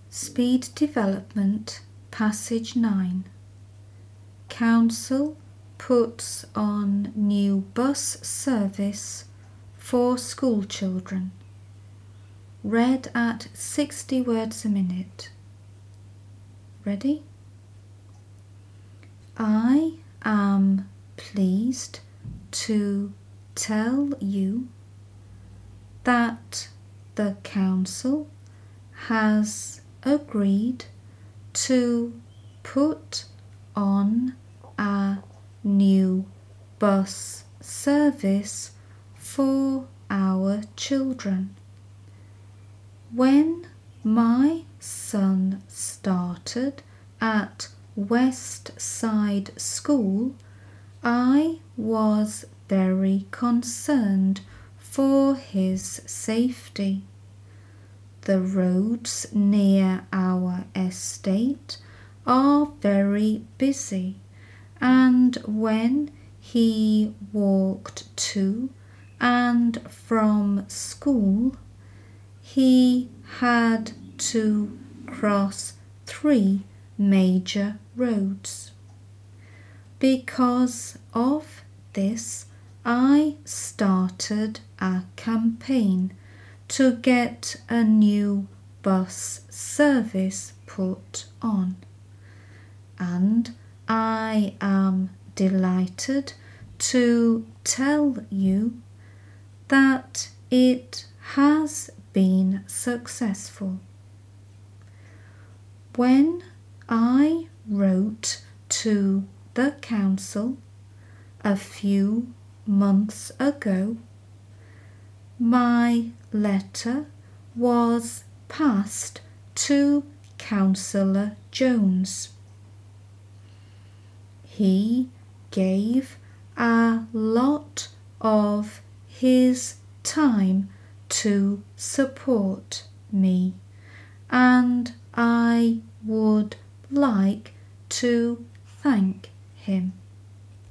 Speed Development, Passage 9. Council puts on new bus service for school children. Read at 60 words a minute. Ready? I am pleased to tell you that the council has agreed to put on a new bus service for our children. When my son started at West Side School, I was very concerned for his safety. The roads near our estate are very busy, and when he walked to and from school, he had to cross 3 major roads. Because of this, I started a campaign to get a new bus service put on, and I am delighted to tell you that it has been successful. When I wrote to the council a few months ago, my letter was passed to Councillor Jones. He gave a lot of his time to support me, and I would like to thank him.